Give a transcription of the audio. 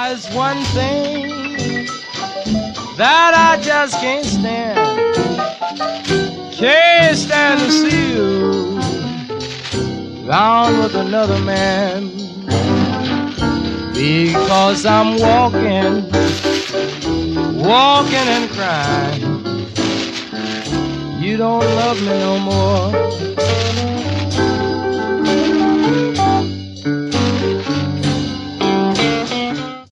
There's one thing that I just can't stand. Can't stand to see you down with another man. Because I'm walking and crying. You don't love me no more.